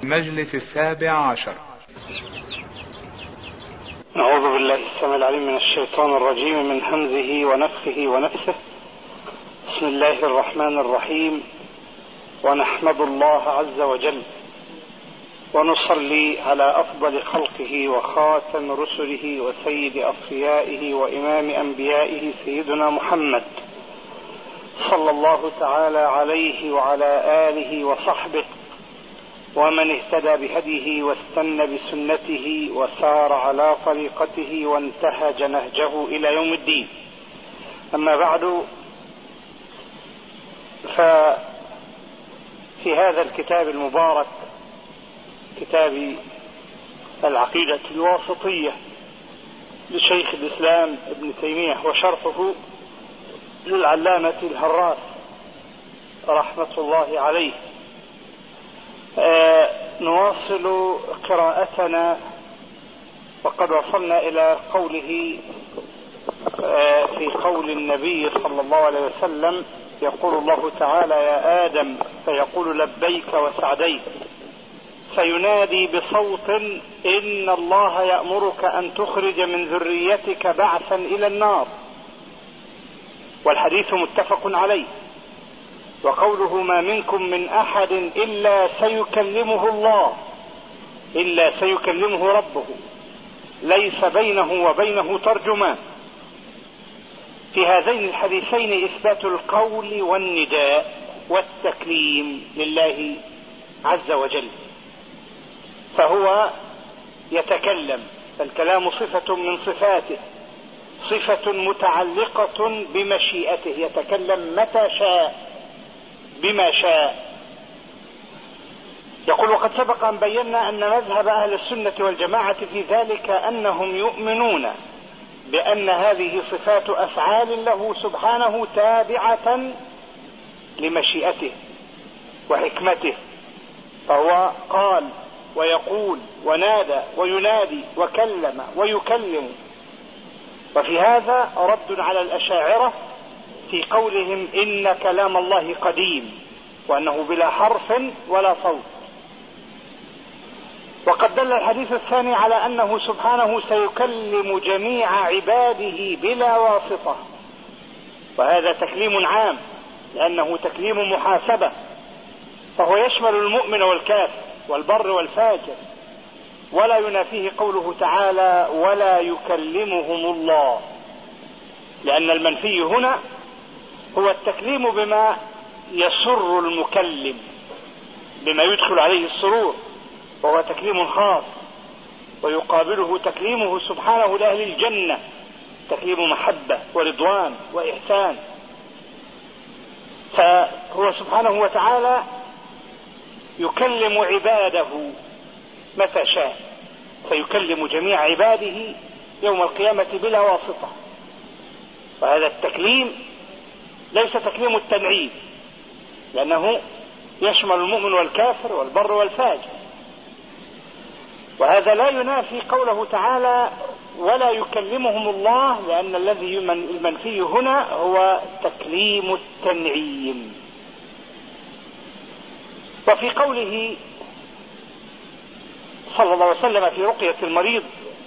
المجلس 17. نعوذ بالله السميع العليم من الشيطان الرجيم من همزه ونفخه ونفثه. بسم الله الرحمن الرحيم، ونحمد الله عز وجل ونصلي على أفضل خلقه وخاتم رسله وسيد أصفيائه وإمام أنبيائه سيدنا محمد صلى الله تعالى عليه وعلى آله وصحبه ومن اهتدى بهديه واستنى بسنته وسار على طريقته وانتهج نهجه إلى يوم الدين. أما بعد، ففي هذا الكتاب المبارك، كتاب العقيدة الواسطية لشيخ الإسلام ابن تيمية وشرحه للعلامة الهراس رحمة الله عليه، نواصل قراءتنا، وقد وصلنا إلى قوله في قول النبي صلى الله عليه وسلم: يقول الله تعالى: يا آدم، فيقول: لبيك وسعديك، فينادي بصوت: إن الله يأمرك أن تخرج من ذريتك بعثا إلى النار. والحديث متفق عليه. وقوله: ما منكم من أحد إلا سيكلمه الله، إلا سيكلمه ربه، ليس بينه وبينه ترجمان. في هذين الحديثين إثبات القول والنداء والتكليم لله عز وجل، فهو يتكلم، فالكلام صفة من صفاته، صفة متعلقة بمشيئته، يتكلم متى شاء بما شاء. يقول: وقد سبق أن بينا أن مذهب أهل السنة والجماعة في ذلك أنهم يؤمنون بأن هذه صفات أفعال له سبحانه تابعة لمشيئته وحكمته، فهو قال ويقول ونادى وينادي وكلم ويكلم. وفي هذا رد على الأشاعرة في قولهم إن كلام الله قديم، وأنه بلا حرف ولا صوت. وقد دل الحديث الثاني على أنه سبحانه سيكلم جميع عباده بلا واسطة، وهذا تكليم عام لأنه تكليم محاسبة، فهو يشمل المؤمن والكافر والبر والفاجر، ولا ينافيه قوله تعالى: ولا يكلمهم الله، لأن المنفي هنا هو التكليم بما يسر المكلم، بما يدخل عليه السرور، وهو تكليم خاص، ويقابله تكليمه سبحانه لأهل الجنة، تكليم محبة ورضوان وإحسان. فهو سبحانه وتعالى يكلم عباده متى شاء، فيكلم جميع عباده يوم القيامة بلا واسطة. وهذا التكليم ليس تكليم التنعيم، لأنه يشمل المؤمن والكافر والبر والفاجر. وهذا لا ينافي قوله تعالى: ولا يكلمهم الله، لأن الذي المنفي هنا هو تكليم التنعيم. وفي قوله صلى الله عليه وسلم في رقية المريض: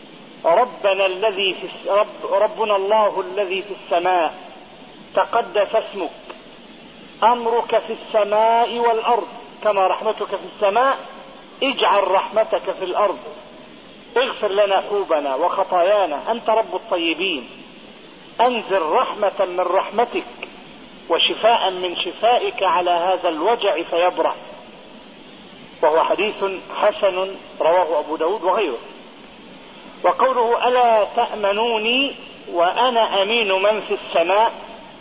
ربنا الله الذي في السماء، تقدس اسمك، أمرك في السماء والأرض، كما رحمتك في السماء، اجعل رحمتك في الأرض، اغفر لنا حوبنا وخطايانا، أنت رب الطيبين، أنزل رحمة من رحمتك وشفاء من شفائك على هذا الوجع فيبرأ. وهو حديث حسن رواه أبو داود وغيره. وقوله: ألا تأمنوني وأنا أمين من في السماء،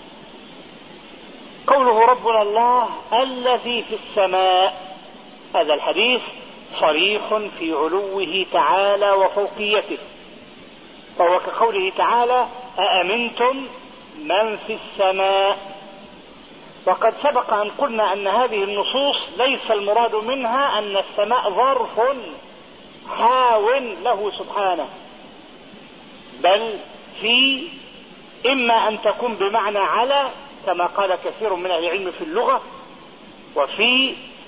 قوله ربنا الله الذي في السماء، هذا الحديث صريح في علوه تعالى وفوقيته، فهو كقوله تعالى: أأمنتم من في السماء. وقد سبق أن قلنا أن هذه النصوص ليس المراد منها أن السماء ظرف حاو له سبحانه، بل في إما أن تكون بمعنى على كما قال كثير من أهل العلم في اللغة، وفي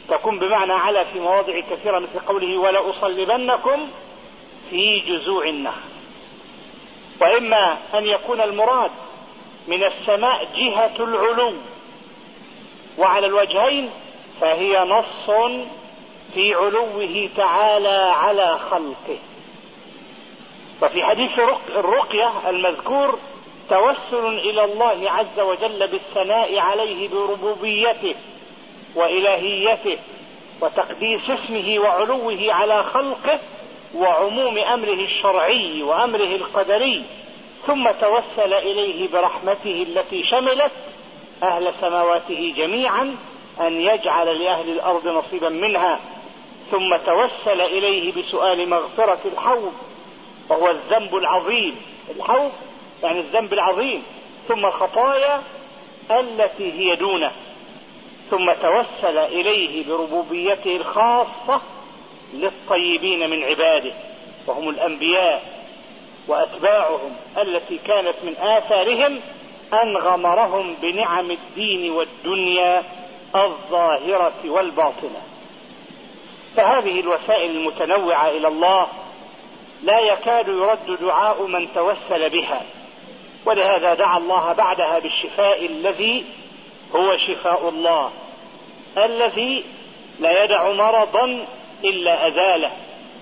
تكون بمعنى على في مواضع كثيرة، مثل قوله ولأصلبنكم في جذوع النخل. وإما أن يكون المراد من السماء جهة العلو، وعلى الوجهين فهي نص في علوه تعالى على خلقه. وفي حديث الرقية المذكور توسل إلى الله عز وجل بالثناء عليه بربوبيته وإلهيته وتقديس اسمه وعلوه على خلقه وعموم أمره الشرعي وأمره القدري، ثم توسل إليه برحمته التي شملت أهل سماواته جميعا أن يجعل لأهل الأرض نصيبا منها، ثم توسل إليه بسؤال مغفرة الحوض وهو الذنب العظيم، الحوض يعني الذنب العظيم، ثم الخطايا التي هي دونه، ثم توسل إليه بربوبيته الخاصة للطيبين من عباده وهم الأنبياء وأتباعهم التي كانت من آثارهم أن غمرهم بنعم الدين والدنيا الظاهرة والباطنة. فهذه الوسائل المتنوعة إلى الله لا يكاد يرد دعاء من توسل بها، ولهذا دعا الله بعدها بالشفاء الذي هو شفاء الله، الذي لا يدع مرضا إلا أزاله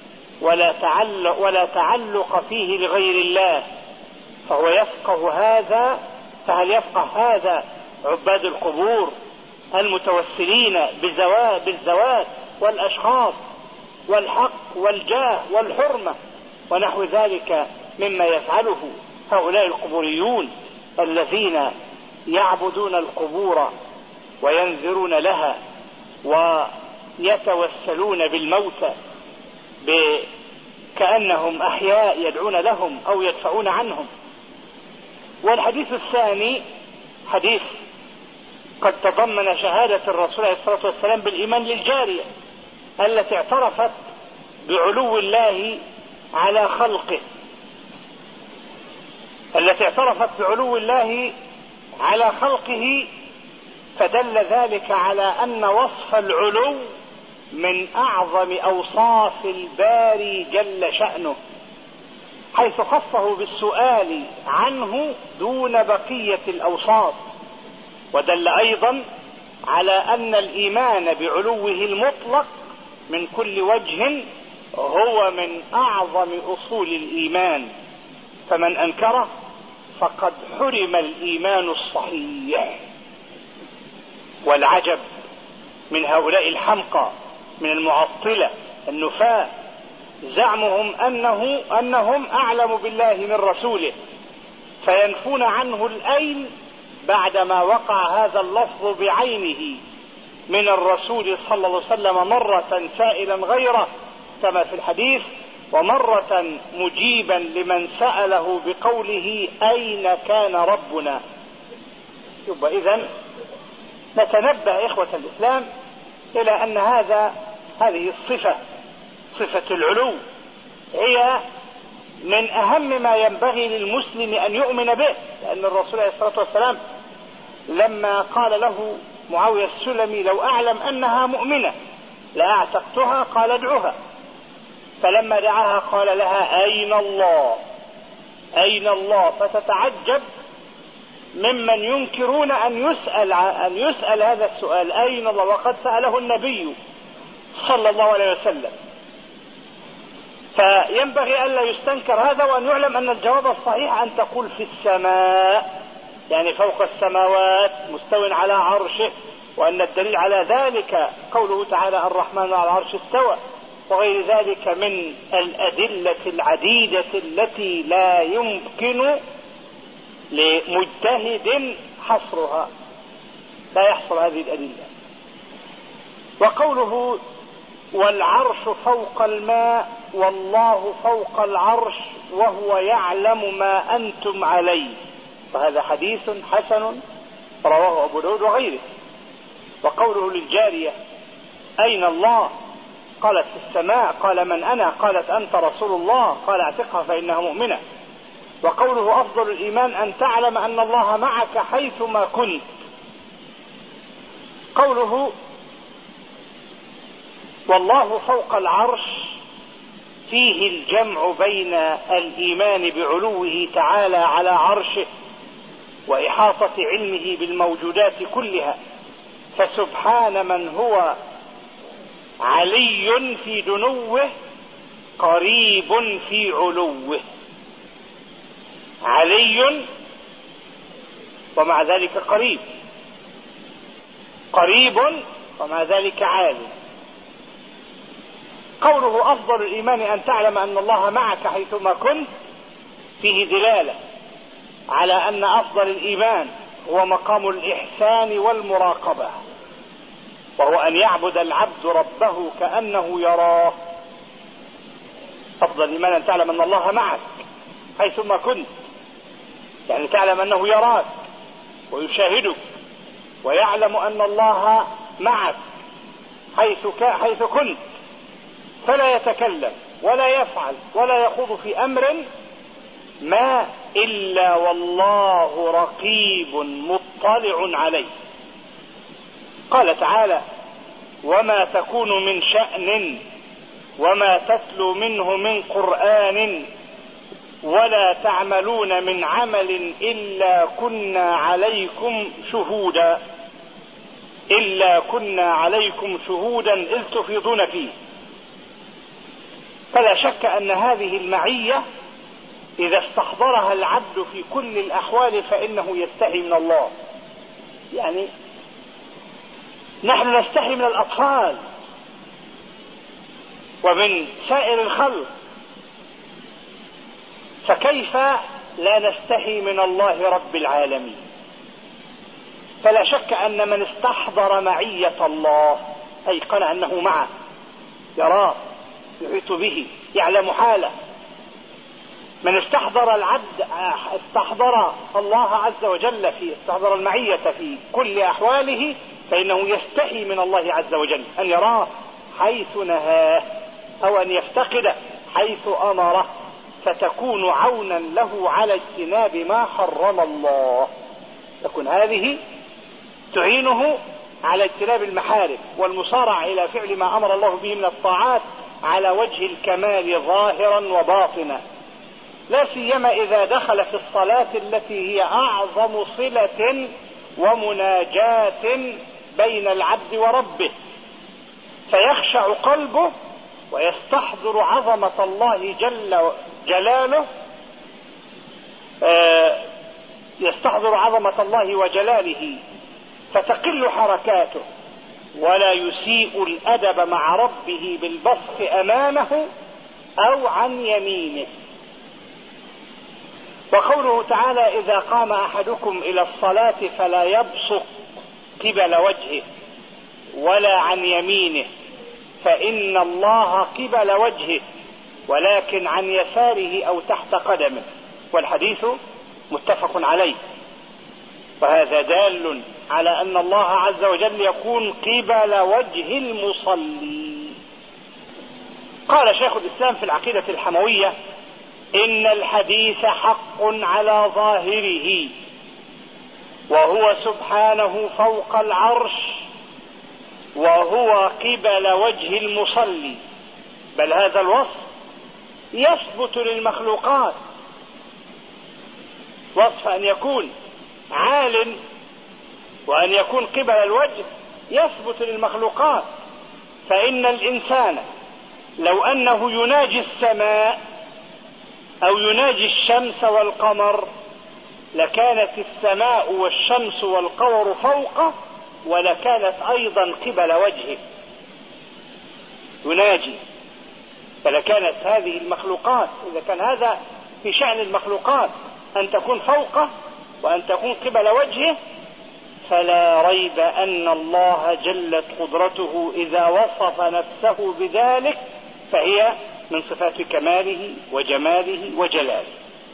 ولا تعلق فيه لغير الله. فهو يفقه هذا، فهل يفقه هذا عباد القبور المتوسلين بالذوات والأشخاص والحق والجاه والحرمة ونحو ذلك مما يفعله هؤلاء القبوريون الذين يعبدون القبور وينذرون لها ويتوسلون بالموتى كأنهم أحياء يدعون لهم أو يدفعون عنهم؟ والحديث الثاني حديث قد تضمن شهادة الرسول عليه الصلاة والسلام بالإيمان للجارية التي اعترفت بعلو الله على خلقه، فدل ذلك على أن وصف العلو من أعظم أوصاف الباري جل شأنه، حيث خصه بالسؤال عنه دون بقية الأوصاف. ودل أيضا على أن الإيمان بعلوه المطلق من كل وجه هو من أعظم أصول الإيمان، فمن أنكره فقد حرم الإيمان الصحيح. والعجب من هؤلاء الحمقى من المعطلة النفاة زعمهم أنهم أعلم بالله من رسوله، فينفون عنه الأين بعدما وقع هذا اللفظ بعينه من الرسول صلى الله عليه وسلم مرة سائلا غيره كما في الحديث، ومرة مجيبا لمن سأله بقوله أين كان ربنا. يبقى إذن نتنبه إخوة الإسلام إلى أن هذه الصفة، صفة العلو، هي من أهم ما ينبغي للمسلم أن يؤمن به، لأن الرسول عليه الصلاة والسلام لما قال له معاوية السلمي لو أعلم أنها مؤمنة لأعتقتها، قال ادعها، فلما دعاها قال لها أين الله أين الله، فتتعجب ممن ينكرون أن يسأل هذا السؤال أين الله، وقد سأله النبي صلى الله عليه وسلم. فينبغي ألا يستنكر هذا، وأن يعلم أن الجواب الصحيح أن تقول في السماء، يعني فوق السماوات مستو على عرشه، وأن الدليل على ذلك قوله تعالى الرحمن على العرش استوى، وغير ذلك من الأدلة العديدة التي لا يمكن لمجتهد حصرها، لا يحصر هذه الأدلة. وقوله والعرش فوق الماء والله فوق العرش وهو يعلم ما أنتم عليه، فهذا حديث حسن رواه أبو داود وغيره. وقوله للجارية أين الله، قالت في السماء، قال من أنا، قالت أنت رسول الله، قال اعتقها فإنها مؤمنة. وقوله أفضل الإيمان أن تعلم أن الله معك حيثما كنت. قوله والله فوق العرش فيه الجمع بين الإيمان بعلوه تعالى على عرشه وإحاطة علمه بالموجودات كلها، فسبحان من هو علي في دنوه قريب في علوه. علي ومع ذلك قريب، قريب ومع ذلك عالي. قوله أفضل الإيمان أن تعلم أن الله معك حيثما كنت فيه دلالة على أن أفضل الإيمان هو مقام الإحسان والمراقبة، وهو أن يعبد العبد ربه كأنه يراه. أفضل الإيمان أن تعلم أن الله معك حيثما كنت، يعني تعلم أنه يراك ويشاهدك ويعلم أن الله معك حيث كنت، فلا يتكلم ولا يفعل ولا يخوض في أمر ما إلا والله رقيب مطلع عليه. قال تعالى: وما تكون من شأن وما تتلو منه من قرآن ولا تعملون من عمل إلا كنا عليكم شهودا إذ تفيضون فيه. فلا شك أن هذه المعية إذا استحضرها العبد في كل الأحوال فإنه يستحي من الله. يعني نحن نستحي من الأطفال ومن سائر الخلق، فكيف لا نستحي من الله رب العالمين؟ فلا شك أن من استحضر معية الله أيقن أنه معه، يراه، يحيط به، يعلم حاله. من استحضر استحضر الله عز وجل استحضر المعية في كل أحواله، فإنه يستحي من الله عز وجل أن يراه حيث نهاه أو أن يفتقده حيث أمره، فتكون عونا له على اجتناب ما حرم الله. تكون هذه تعينه على اجتناب المحارم والمصارعة إلى فعل ما أمر الله به من الطاعات على وجه الكمال ظاهرا وباطنا، لا سيما إذا دخل في الصلاة التي هي أعظم صلة ومناجاة بين العبد وربه، فيخشع قلبه ويستحضر عظمة الله جل جلاله، يستحضر عظمة الله وجلاله، فتقل حركاته ولا يسيء الأدب مع ربه بالبسط أمامه أو عن يمينه. وقوله تعالى: إذا قام أحدكم إلى الصلاة فلا يبصق قبل وجهه ولا عن يمينه فإن الله قبل وجهه ولكن عن يساره أو تحت قدمه. والحديث متفق عليه، وهذا دال على أن الله عز وجل يكون قبل وجه المصلي. قال شيخ الإسلام في العقيدة الحموية: إن الحديث حق على ظاهره، وهو سبحانه فوق العرش، وهو قبل وجه المصلي، بل هذا الوصف يثبت للمخلوقات، وصف أن يكون عال وأن يكون قبل الوجه يثبت للمخلوقات. فإن الإنسان لو أنه يناجي السماء أو يناجي الشمس والقمر لكانت السماء والشمس والقمر فوقه، ولكانت أيضا قبل وجهه يناجي، فلكانت هذه المخلوقات، إذا كان هذا في شأن المخلوقات أن تكون فوقه وأن تكون قبل وجهه، فلا ريب أن الله جلت قدرته إذا وصف نفسه بذلك فهي من صفات كماله وجماله وجلاله.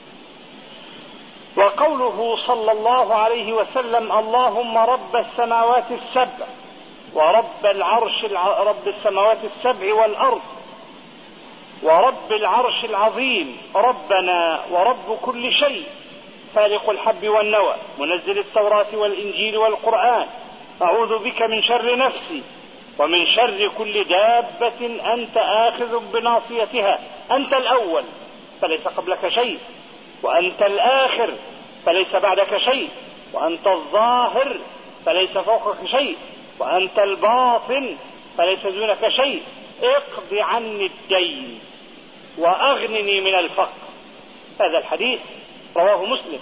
وقوله صلى الله عليه وسلم: اللهم رب السماوات السبع ورب العرش رب السماوات السبع والأرض ورب العرش العظيم، ربنا ورب كل شيء، فالق الحب والنوى، منزل التوراة والإنجيل والقرآن، أعوذ بك من شر نفسي ومن شر كل دابة أنت آخذ بناصيتها. أنت الأول فليس قبلك شيء، وأنت الآخر فليس بعدك شيء، وأنت الظاهر فليس فوقك شيء، وأنت الباطن فليس دونك شيء. اقض عني الدين وأغنني من الفقر. هذا الحديث رواه مسلم.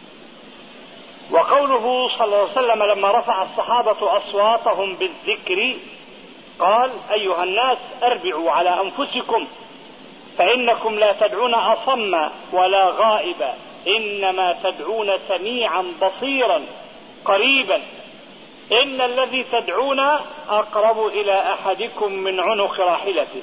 وقوله صلى الله عليه وسلم لما رفع الصحابة أصواتهم بالذكر قال: أيها الناس أربعوا على أنفسكم فإنكم لا تدعون أصم ولا غائبا، إنما تدعون سميعا بصيرا قريبا، إن الذي تدعون أقرب إلى أحدكم من عنق راحلته.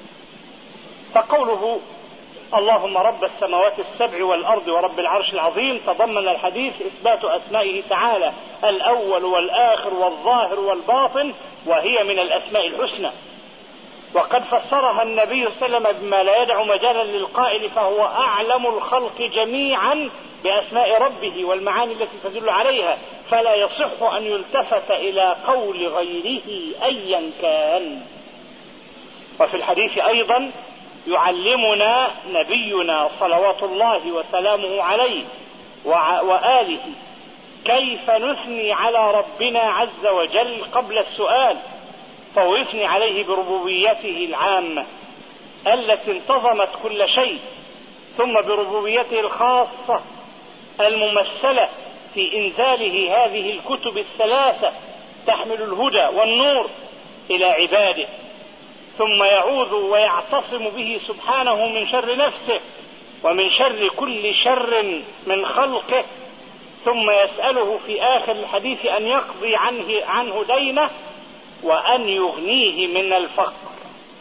فقوله اللهم رب السماوات السبع والأرض ورب العرش العظيم تضمن الحديث إثبات أسمائه تعالى الأول والآخر والظاهر والباطن، وهي من الأسماء الحسنى. وقد فسرها النبي صلى الله عليه وسلم بما لا يدع مجالا للقائل، فهو أعلم الخلق جميعا بأسماء ربه والمعاني التي تدل عليها، فلا يصح أن يلتفت إلى قول غيره أيا كان. وفي الحديث أيضا يعلمنا نبينا صلوات الله وسلامه عليه وآله كيف نثني على ربنا عز وجل قبل السؤال، فهو يثني عليه بربوبيته العامة التي انتظمت كل شيء، ثم بربوبيته الخاصة الممثلة في إنزاله هذه الكتب الثلاثة تحمل الهدى والنور إلى عباده، ثم يعوذ ويعتصم به سبحانه من شر نفسه ومن شر كل شر من خلقه، ثم يسأله في آخر الحديث أن يقضي عنه دينه وأن يغنيه من الفقر.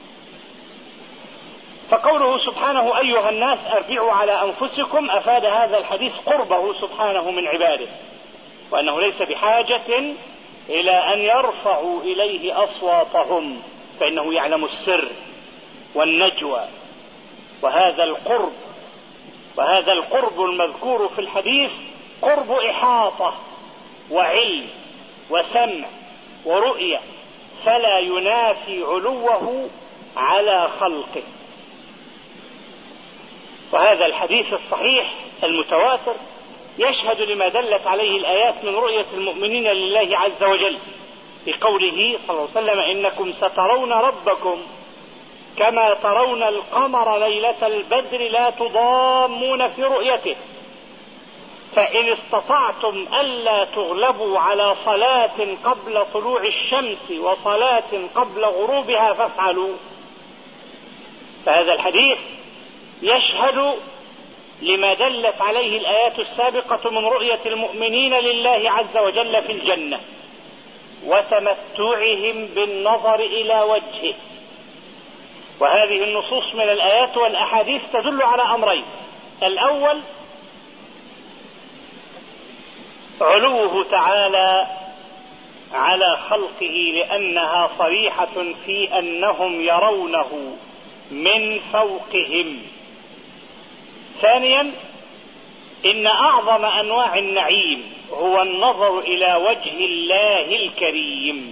فقوله سبحانه أيها الناس أربعوا على أنفسكم أفاد هذا الحديث قربه سبحانه من عباده، وأنه ليس بحاجة إلى أن يرفعوا إليه أصواتهم، فإنه يعلم السر والنجوى. وهذا القرب المذكور في الحديث قرب إحاطة وعلم وسمع ورؤية، فلا ينافي علوه على خلقه. وهذا الحديث الصحيح المتواتر يشهد لما دلت عليه الآيات من رؤية المؤمنين لله عز وجل، في قوله صلى الله عليه وسلم إنكم سترون ربكم كما ترون القمر ليلة البدر لا تضامون في رؤيته، فإن استطعتم ألا تغلبوا على صلاة قبل طلوع الشمس وصلاة قبل غروبها فافعلوا. فهذا الحديث يشهد لما دلت عليه الآيات السابقة من رؤية المؤمنين لله عز وجل في الجنة وتمتعهم بالنظر إلى وجهه. وهذه النصوص من الآيات والأحاديث تدل على أمرين: الأول علوه تعالى على خلقه لأنها صريحة في أنهم يرونه من فوقهم. ثانيا إن أعظم أنواع النعيم هو النظر إلى وجه الله الكريم.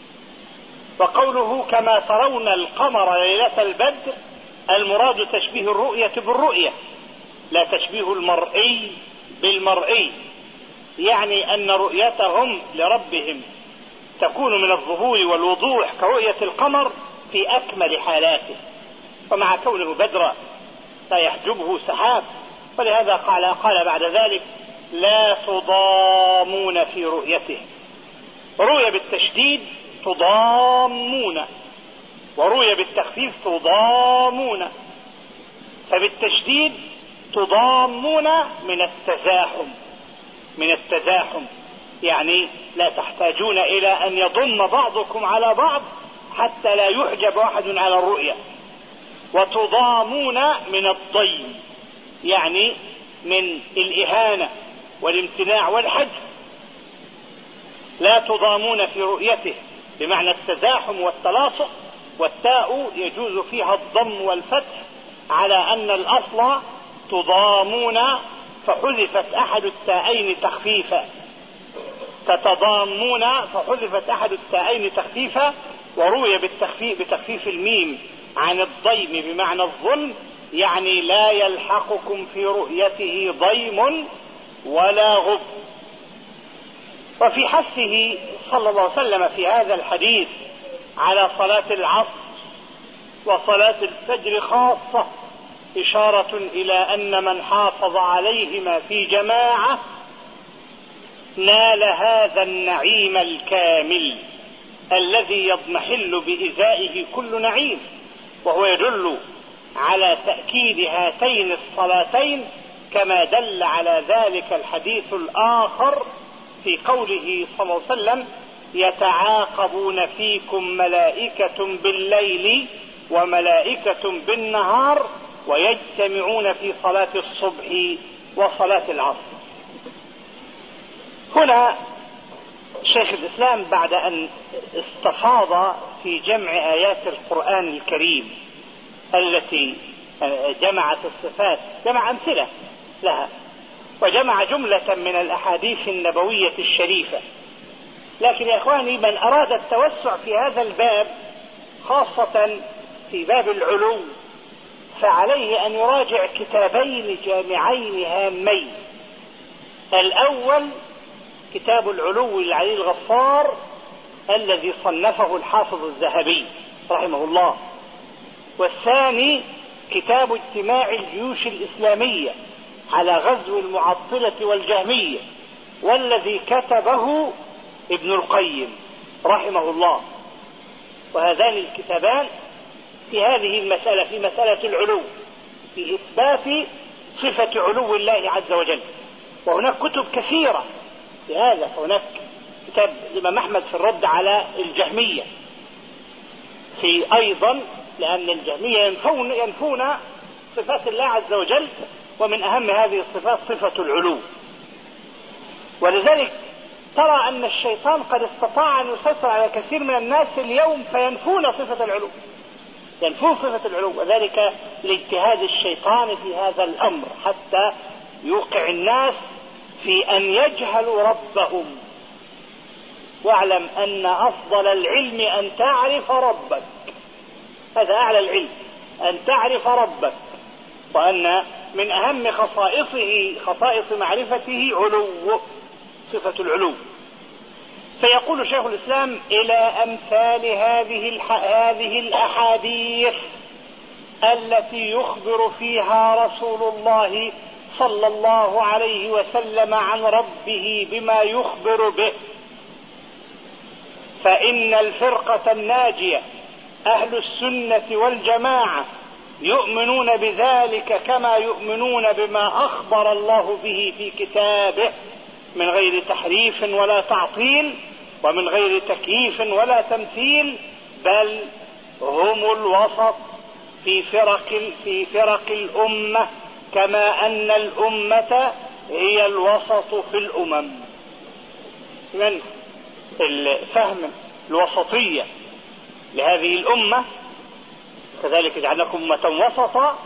وقوله كما ترون القمر ليلة البدر المراد تشبيه الرؤية بالرؤية، لا تشبيه المرئي بالمرئي، يعني أن رؤيتهم لربهم تكون من الظهور والوضوح كرؤية القمر في أكمل حالاته، ومع كونه بدرا لا يحجبه سحاب، ولهذا قال بعد ذلك لا تضامون في رؤيته. رؤية بالتشديد تضامون، ورؤية بالتخفيف تضامون. فبالتشديد تضامون من التزاحم، يعني لا تحتاجون إلى أن يضم بعضكم على بعض حتى لا يحجب أحد على الرؤية. وتضامون من الضيم، يعني من الإهانة والامتناع والحجب. لا تضامون في رؤيته بمعنى التزاحم والتلاصق، والتاء يجوز فيها الضم والفتح على أن الأصل تضامون فحذفت أحد التاءين تخفيفا، تتضامون فحذفت أحد التاءين تخفيفا، وروي بتخفيف الميم عن الضيم بمعنى الظلم، يعني لا يلحقكم في رؤيته ضيم ولا غب. وفي حثه صلى الله عليه وسلم في هذا الحديث على صلاة العصر وصلاة الفجر خاصة إشارة إلى أن من حافظ عليهما في جماعة نال هذا النعيم الكامل الذي يضمحل بإزائه كل نعيم، وهو يدل على تأكيد هاتين الصلاتين كما دل على ذلك الحديث الآخر في قوله صلى الله عليه وسلم: يتعاقبون فيكم ملائكة بالليل وملائكة بالنهار ويجتمعون في صلاة الصبح وصلاة العصر. هنا شيخ الإسلام بعد أن استفاض في جمع آيات القرآن الكريم التي جمعت الصفات، جمع أمثلة لها وجمع جملة من الأحاديث النبوية الشريفة. لكن يا إخواني، من أراد التوسع في هذا الباب خاصة في باب العلو فعليه أن يراجع كتابين جامعين هامين. الأول كتاب العلو للعلي الغفار الذي صنفه الحافظ الذهبي رحمه الله، والثاني كتاب اجتماع الجيوش الإسلامية على غزو المعطلة والجهمية، والذي كتبه ابن القيم رحمه الله. وهذان الكتابان في هذه المسألة، في مسألة العلو، في إثبات صفة علو الله عز وجل. وهناك كتب كثيرة في هذا، هناك كتاب الإمام أحمد في الرد على الجهمية، في أيضا لأن الجهمية ينفون صفات الله عز وجل، ومن أهم هذه الصفات صفة العلو. ولذلك ترى أن الشيطان قد استطاع أن يسيطر على كثير من الناس اليوم فينفون صفة العلو، ينفون صفة العلو، وذلك لاجتهاد الشيطان في هذا الأمر حتى يوقع الناس في أن يجهلوا ربهم. واعلم أن أفضل العلم أن تعرف ربك، هذا أعلى العلم، أن تعرف ربك، وأن من أهم خصائص معرفته علو، صفة العلو. فيقول شيخ الإسلام: إلى أمثال هذه الأحاديث التي يخبر فيها رسول الله صلى الله عليه وسلم عن ربه بما يخبر به، فإن الفرقة الناجية أهل السنة والجماعة يؤمنون بذلك كما يؤمنون بما أخبر الله به في كتابه من غير تحريف ولا تعطيل ومن غير تكييف ولا تمثيل، بل هم الوسط في فرق الأمة، كما أن الأمة هي الوسط في الأمم. من الفهم الوسطية لهذه الأمة كذلك جعلناكم أمة وسطا،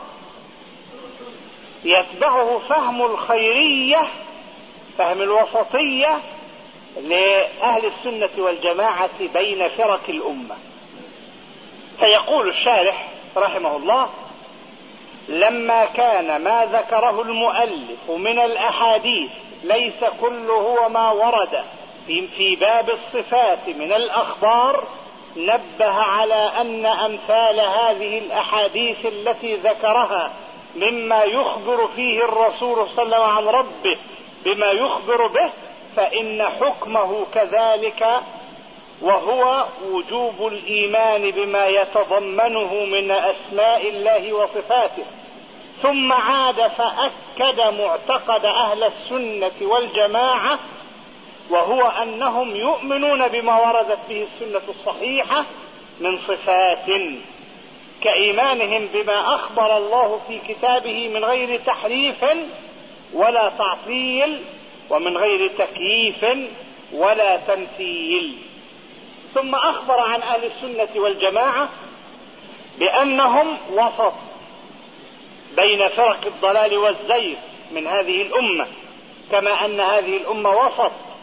يتبعه فهم الخيرية، فهم الوسطية لأهل السنة والجماعة بين فرق الأمة. فيقول الشارح رحمه الله: لما كان ما ذكره المؤلف من الأحاديث ليس كله وما ورد في باب الصفات من الأخبار، نبه على أن أمثال هذه الأحاديث التي ذكرها مما يخبر فيه الرسول صلى الله عليه وسلم عن ربه بما يخبر به فإن حكمه كذلك، وهو وجوب الإيمان بما يتضمنه من أسماء الله وصفاته. ثم عاد فأكد معتقد أهل السنة والجماعة، وهو أنهم يؤمنون بما وردت به السنة الصحيحة من صفات، كإيمانهم بما أخبر الله في كتابه من غير تحريف ولا تعطيل ومن غير تكييف ولا تمثيل. ثم أخبر عن أهل السنة والجماعة بأنهم وسط بين فرق الضلال والزيغ من هذه الأمة، كما أن هذه الأمة وسط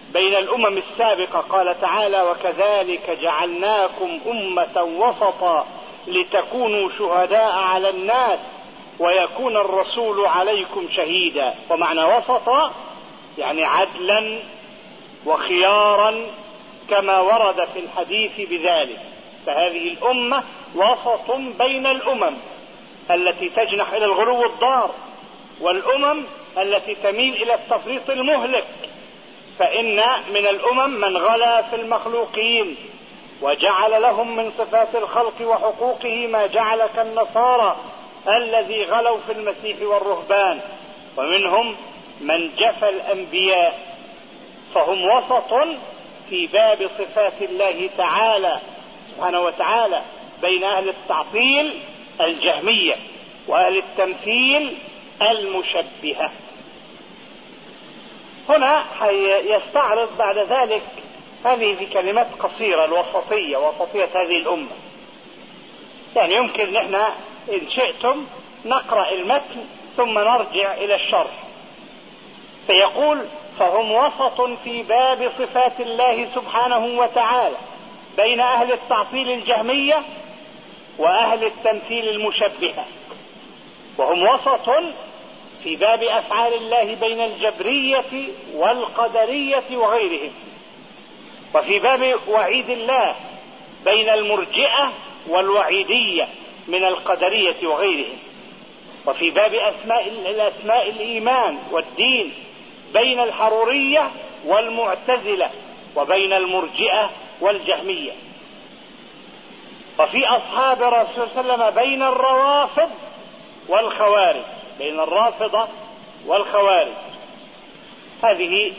بين الأمم السابقة. قال تعالى: وكذلك جعلناكم أمة وسطا لتكونوا شهداء على الناس ويكون الرسول عليكم شهيدا. ومعنى وسطا يعني عدلا وخيارا كما ورد في الحديث بذلك. فهذه الأمة وسط بين الأمم التي تجنح إلى الغلو الضار والأمم التي تميل إلى التفريط المهلك. فإن من الأمم من غلا في المخلوقين وجعل لهم من صفات الخلق وحقوقه ما جعل كالنصارى الذي غلوا في المسيح والرهبان، ومنهم من جفى الأنبياء. فهم وسط في باب صفات الله تعالى سبحانه وتعالى بين أهل التعطيل الجهمية وأهل التمثيل المشبهة. هنا يستعرض بعد ذلك هذه في كلمات قصيرة الوسطية، وسطية هذه الأمة. يعني يمكن نحن إن شئتم نقرأ المتن ثم نرجع إلى الشرح. فيقول: فهم وسط في باب صفات الله سبحانه وتعالى بين أهل التعطيل الجهمية وأهل التمثيل المشبهة. وهم وسط في باب أفعال الله بين الجبرية والقدرية وغيرهم. وفي باب وعيد الله بين المرجئة والوعيدية من القدرية وغيرهم. وفي باب الأسماء الإيمان والدين بين الحرورية والمعتزلة وبين المرجئة والجهمية. وفي أصحاب رسول صلى الله عليه وسلم بين الروافض والخوارج، بين الرافضة والخوارج. هذه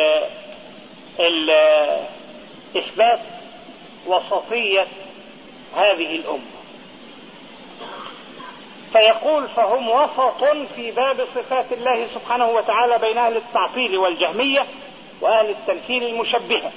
إثبات وسطية هذه الأمة. فيقول: فهم وسط في باب صفات الله سبحانه وتعالى بين أهل التعطيل والجهمية وأهل التمثيل المشبهة.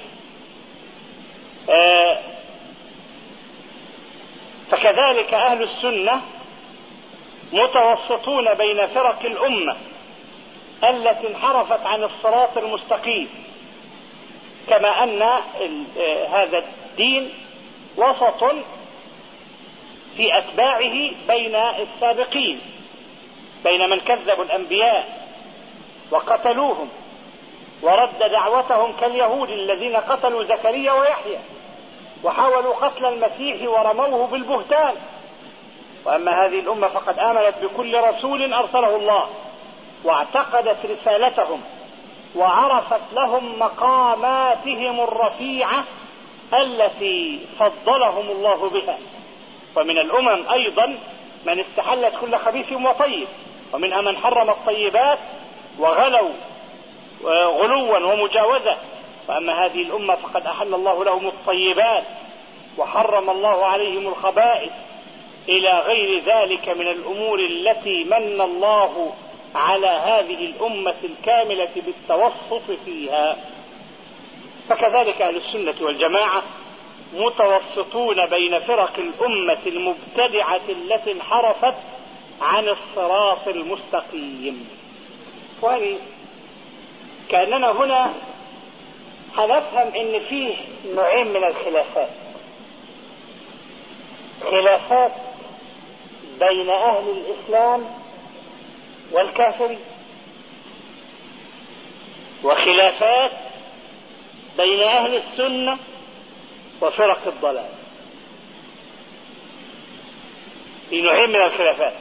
فكذلك أهل السنة متوسطون بين فرق الأمة التي انحرفت عن الصراط المستقيم، كما أن هذا الدين وسط في أتباعه بين السابقين، بين من كذبوا الأنبياء وقتلوهم ورد دعوتهم كاليهود الذين قتلوا زكريا ويحيى وحاولوا قتل المسيح ورموه بالبهتان. وأما هذه الأمة فقد آمنت بكل رسول أرسله الله واعتقدت رسالتهم وعرفت لهم مقاماتهم الرفيعة التي فضلهم الله بها. ومن الأمم أيضا من استحلت كل خبيث وطيب، ومنها من حرم الطيبات وغلوا غلوا ومجاوزة. وأما هذه الأمة فقد أحل الله لهم الطيبات وحرم الله عليهم الخبائث، إلى غير ذلك من الأمور التي من الله على هذه الأمة الكاملة بالتوسط فيها. فكذلك أهل السنة والجماعة متوسطون بين فرق الأمة المبتدعة التي انحرفت عن الصراط المستقيم. وهذه كأننا هنا هنفهم ان فيه نوعين من الخلافات: خلافات بين أهل الإسلام والكافرين، وخلافات بين أهل السنة وفرق الضلال. في نوعين من الخلافات.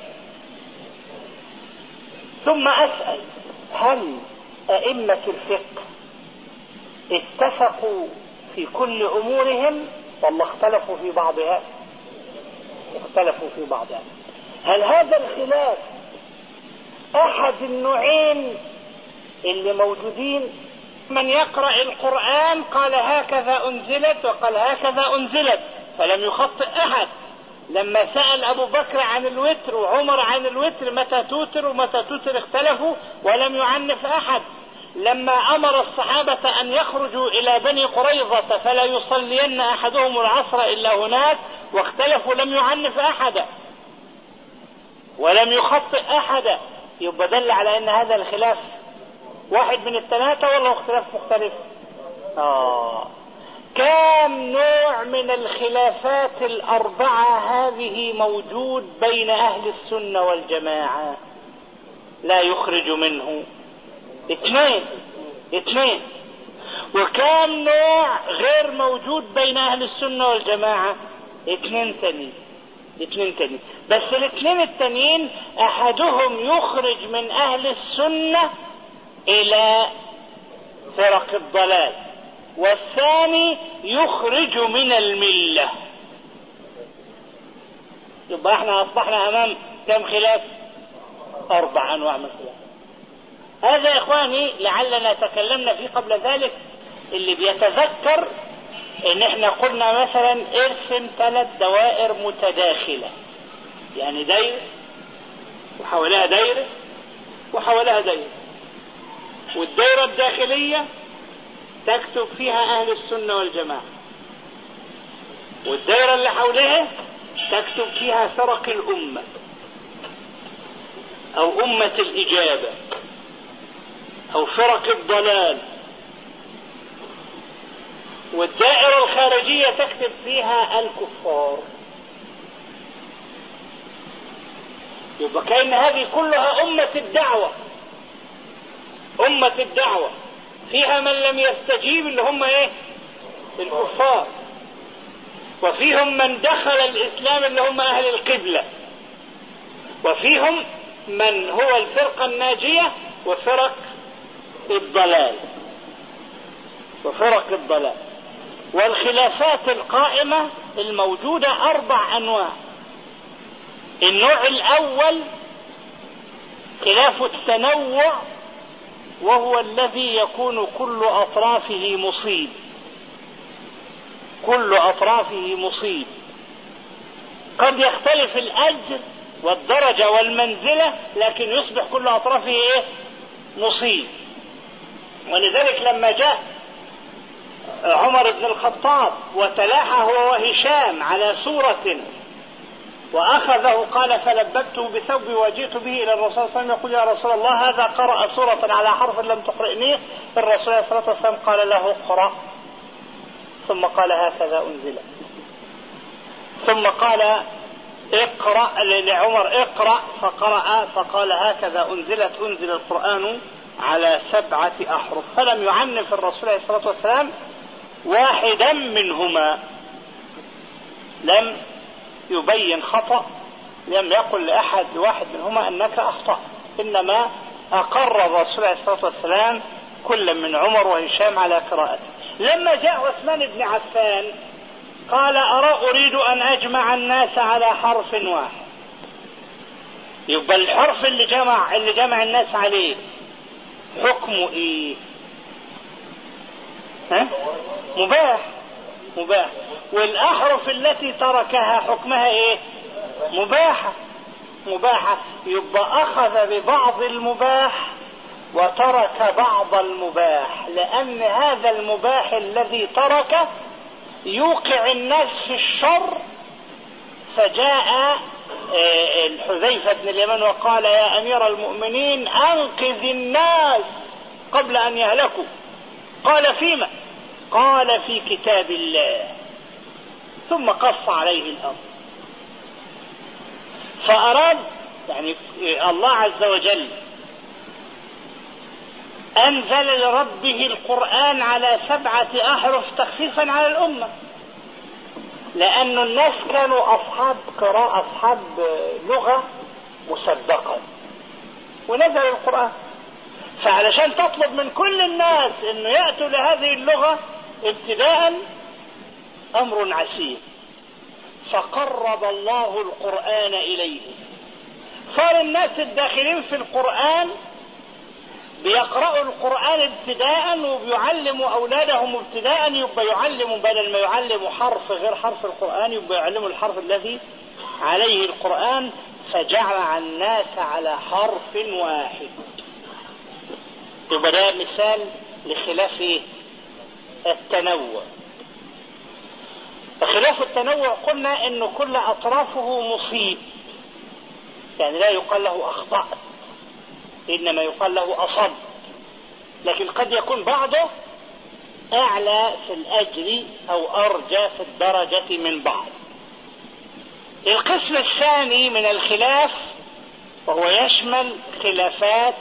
ثم أسأل: هل أئمة الفقه اتفقوا في كل أمورهم ولا اختلفوا في بعضها؟ اختلفوا في بعضها. هل هذا الخلاف أحد النوعين اللي موجودين؟ من يقرأ القرآن قال هكذا أنزلت وقال هكذا أنزلت فلم يخطئ أحد. لما سأل أبو بكر عن الوتر وعمر عن الوتر متى توتر ومتى توتر اختلفوا ولم يعنف أحد. لما أمر الصحابة أن يخرجوا إلى بني قريظة فلا يصلين أحدهم العصر إلا هناك واختلفوا لم يعنف أحدا ولم يخطئ أحدا. يبقى دل على أن هذا الخلاف واحد من الثلاثة ولا اختلاف مختلف؟ كم نوع من الخلافات الأربعة هذه موجود بين أهل السنة والجماعة لا يخرج منه اثنين. وكم نوع غير موجود بين أهل السنة والجماعة؟ اثنين تاني. بس الاثنين التانيين أحدهم يخرج من أهل السنة إلى فرق الضلال، والثاني يخرج من الملة. يبقى احنا أصبحنا أمام كم خلاف؟ 4 أنواع من الخلاف. هذا يا إخواني لعلنا تكلمنا فيه قبل ذلك. اللي بيتذكر ان احنا قلنا مثلا ارسم 3 دوائر متداخلة، يعني دايرة وحوالها دايرة وحوالها دايرة، والدايرة الداخلية تكتب فيها اهل السنة والجماعة، والدايرة اللي حولها تكتب فيها فرق الامة او امة الاجابة او فرق الضلال، والدائرة الخارجية تكتب فيها الكفار. يبقى كأن هذه كلها أمة الدعوة فيها من لم يستجيب اللي هم الكفار، وفيهم من دخل الإسلام اللي هم أهل القبلة، وفيهم من هو الفرقة الناجية وفرق الضلال. والخلافات القائمة الموجودة 4 أنواع. النوع الأول خلاف التنوع، وهو الذي يكون كل أطرافه مصيب. قد يختلف الأجر والدرجة والمنزلة، لكن يصبح كل أطرافه مصيب. ولذلك لما جاء عمر بن الخطاب وتلاحى هو وهشام على سورة وأخذه قال فلببته بثوبي وجئت به إلى الرسول صلى الله عليه وسلم يقول يا رسول الله هذا قرأ سورة على حرف لم تقرئنيه. الرسول صلى الله عليه وسلم قال له اقرأ، ثم قال هكذا أنزل، ثم قال اقرأ لعمر اقرأ، فقرأ فقال هكذا أنزل القرآن على 7 أحرف. فلم يعنف الرسول عليه الصلاة والسلام واحدا منهما، لم يبين خطأ، لم يقل لواحد منهما أنك أخطأ، إنما أقر الرسول عليه الصلاة والسلام كل من عمر وهشام على قراءته. لما جاء عثمان بن عفان قال أريد أن أجمع الناس على حرف واحد. يبقى الحرف اللي جمع الناس عليه حكمه إيه؟ مباح. والأحرف التي تركها حكمها إيه؟ مباحة. يبقى أخذ ببعض المباح وترك بعض المباح، لأن هذا المباح الذي تركه يوقع الناس في الشر. فجاء الحذيفة بن اليمان وقال يا أمير المؤمنين أنقذ الناس قبل أن يهلكوا. قال فيما؟ قال في كتاب الله، ثم قص عليه الأمر. فأراد يعني الله عز وجل أنزل لربه القرآن على 7 أحرف تخفيفا على الأمة، لأن الناس كانوا أصحاب قراءة، أصحاب لغة مسبقة، ونزل القرآن. فعلشان تطلب من كل الناس أنه يأتوا لهذه اللغة ابتداء أمر عسير، فقرب الله القرآن إليه. صار الناس الداخلين في القرآن بيقرأوا القرآن ابتداء وبيعلموا أولادهم ابتداء. يبقى يعلموا بدل ما يعلموا حرف غير حرف القرآن يبقى يعلموا الحرف الذي عليه القرآن، فجعل الناس على حرف واحد. يبقى ده مثال لخلاف التنوع. خلاف التنوع قلنا انه كل اطرافه مصيب، يعني لا يقال له اخطأت، انما يقال له اصبت. لكن قد يكون بعضه أعلى في الأجر أو أرجى في الدرجة من بعض. القسم الثاني من الخلاف وهو يشمل خلافات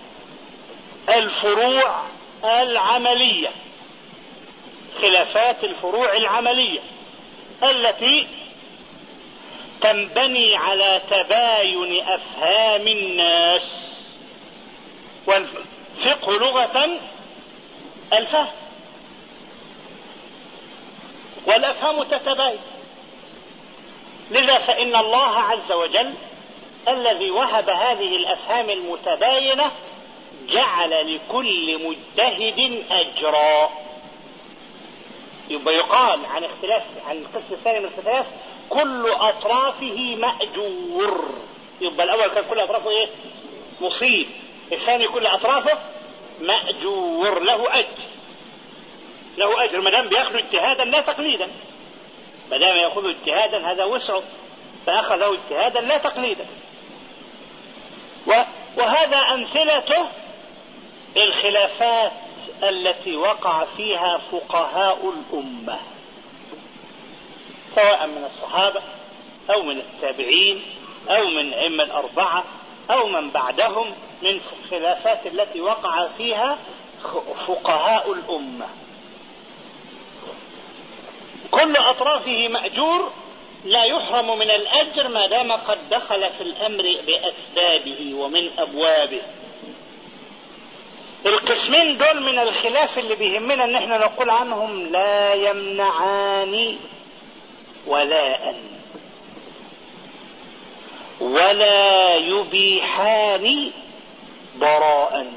الفروع العملية، خلافات الفروع العملية التي تنبني على تباين أفهام الناس. والفقه لغة الفهم، والأفهام تتباين. لذا فإن الله عز وجل الذي وهب هذه الأفهام المتباينة جعل لكل مجتهد أجرا. يبقى يقال عن القسم الثاني من الخلاف كل أطرافه مأجور. يبقى الأول كان كل أطرافه إيه؟ مصيب. الثاني كل أطرافه مأجور، له أجر، له أجر ما دام بيأخذ اجتهادا لا تقليدا. ما دام يأخذ اجتهادا هذا وسعه، فأخذه اجتهادا لا تقليدا. وهذا أمثلته الخلافات التي وقع فيها فقهاء الأمة، سواء من الصحابة أو من التابعين أو من أئمة الأربعة أو من بعدهم، من الخلافات التي وقع فيها فقهاء الأمة. كل أطرافه مأجور، لا يحرم من الأجر ما دام قد دخل في الأمر بأسبابه ومن أبوابه. القسمين دول من الخلاف اللي بيهمنا ان احنا نقول عنهم لا يمنعان ولاء ولا يبيحان براء،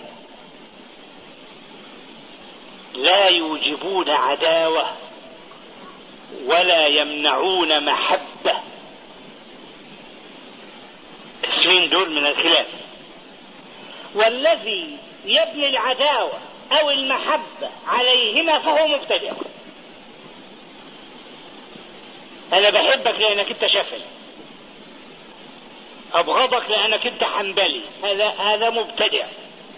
لا يوجبون عداوة ولا يمنعون محبة. القسمين دول من الخلاف. والذي يبني العداوة أو المحبة عليهما فهو مبتدع. أنا بحبك لأنك أنت شافعي، أبغضك لأنك أنت حنبلي، هذا مبتدع.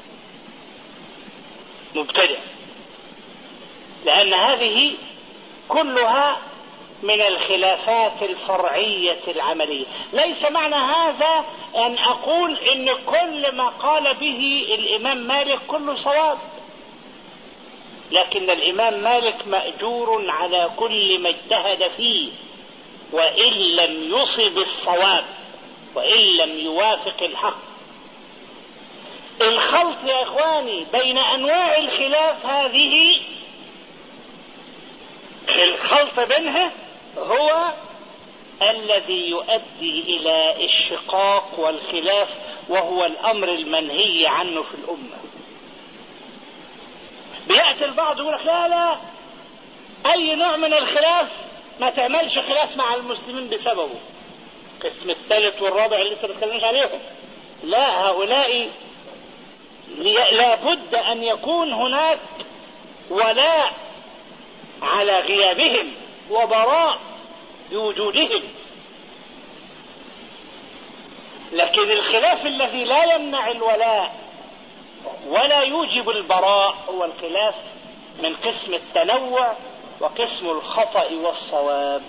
مبتدع لأن هذه كلها من الخلافات الفرعية العملية. ليس معنى هذا أن أقول إن كل ما قال به الإمام مالك كله صواب، لكن الإمام مالك مأجور على كل ما اجتهد فيه، وإن لم يصب الصواب وإن لم يوافق الحق. الخلط يا إخواني بين أنواع الخلاف هذه، الخلط بينها هو الذي يؤدي إلى الشقاق والخلاف، وهو الأمر المنهي عنه في الأمة. بيأتي البعض يقول لك لا أي نوع من الخلاف ما تعملش خلاف مع المسلمين بسببه. القسم الثالث والرابع اللي لسه بتكلمش عليهم، لا، هؤلاء لابد أن يكون هناك ولاء على غيابهم وبراء بوجودهم. لكن الخلاف الذي لا يمنع الولاء ولا يوجب البراء هو الخلاف من قسم التنوع وقسم الخطأ والصواب.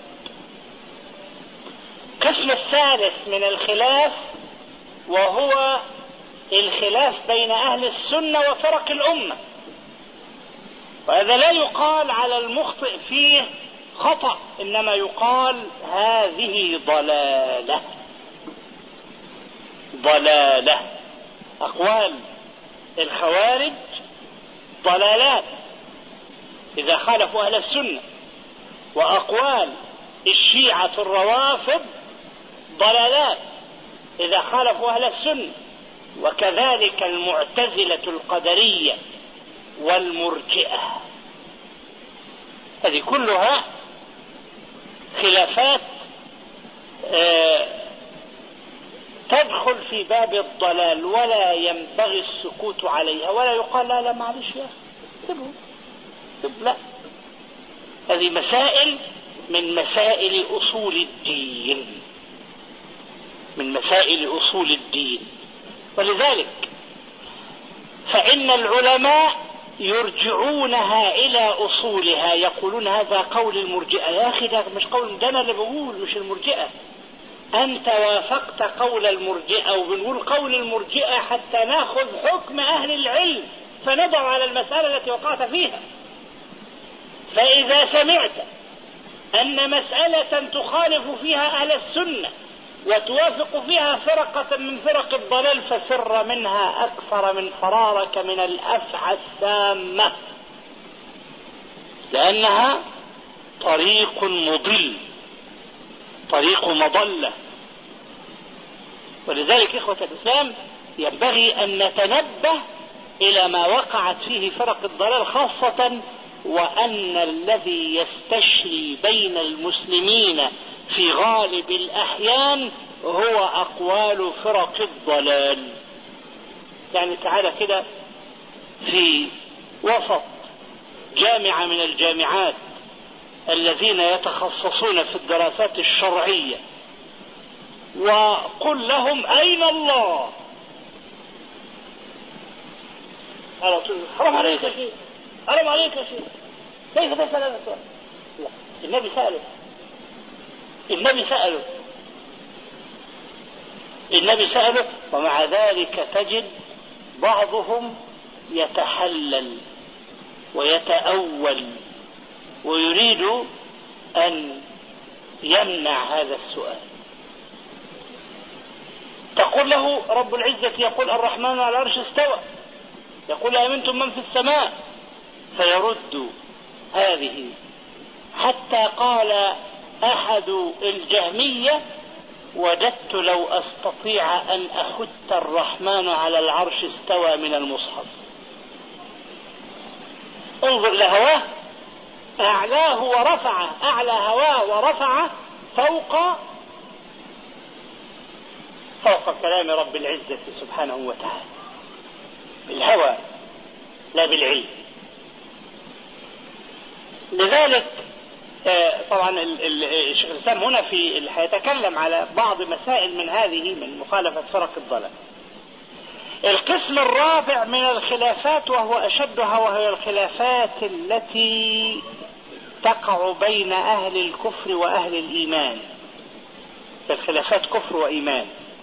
القسم الثالث من الخلاف وهو الخلاف بين أهل السنة وفرق الأمة، وهذا لا يقال على المخطئ فيه خطأ، إنما يقال هذه ضلالة. ضلالة. أقوال الخوارج ضلالات إذا خالفوا أهل السنة، وأقوال الشيعة الروافض ضلالات إذا خالفوا أهل السنة، وكذلك المعتزلة القدرية والمرجئة. هذه كلها خلافات تدخل في باب الضلال، ولا ينبغي السكوت عليها، ولا يقال لا معلش يا سيبه، لا. هذه مسائل من مسائل أصول الدين، من مسائل أصول الدين. ولذلك فإن العلماء يرجعونها إلى أصولها، يقولون هذا قول المرجئة. يا أخي ده مش قول، ده أنا اللي بقول مش المرجئة. أنت وافقت قول المرجئة، وبنقول قول المرجئة حتى نأخذ حكم أهل العلم فندع على المسألة التي وقعت فيها. فإذا سمعت أن مسألة تخالف فيها أهل السنة وتوافق فيها فرقة من فرق الضلال ففر منها أكثر من فرارك من الأفعى السامة، لأنها طريق مضل، طريق مضلة. ولذلك إخوة الإسلام ينبغي أن نتنبه إلى ما وقعت فيه فرق الضلال، خاصة وأن الذي يستشري بين المسلمين في غالب الأحيان هو أقوال فرق الضلال. يعني تعالى كده في وسط جامعة من الجامعات الذين يتخصصون في الدراسات الشرعية وقل لهم أين الله؟ حرام عليك يا شيخ، حرام عليك يا شيخ، كيف تسأل هذا السؤال؟ لا، النبي سأله، النبي سأله. ومع ذلك تجد بعضهم يتحلل ويتأول ويريد أن يمنع هذا السؤال. تقول له رب العزة يقول الرحمن على العرش استوى، يقول أمنتم من في السماء، فيرد هذه. حتى قال أحد الجهمية وددت لو أستطيع أن أخت الرحمن على العرش استوى من المصحف. انظر لهواه، أعلاه ورفعه، أعلى هواه ورفعه فوق كلام رب العزة سبحانه وتعالى، بالهوى لا بالعلم. لذلك طبعا الشيخ الإسلام هنا هيتكلم على بعض مسائل من هذه من مخالفة فرق الضلال. القسم الرابع من الخلافات وهو أشدها، وهي الخلافات التي تقع بين أهل الكفر وأهل الإيمان، الخلافات كفر وإيمان،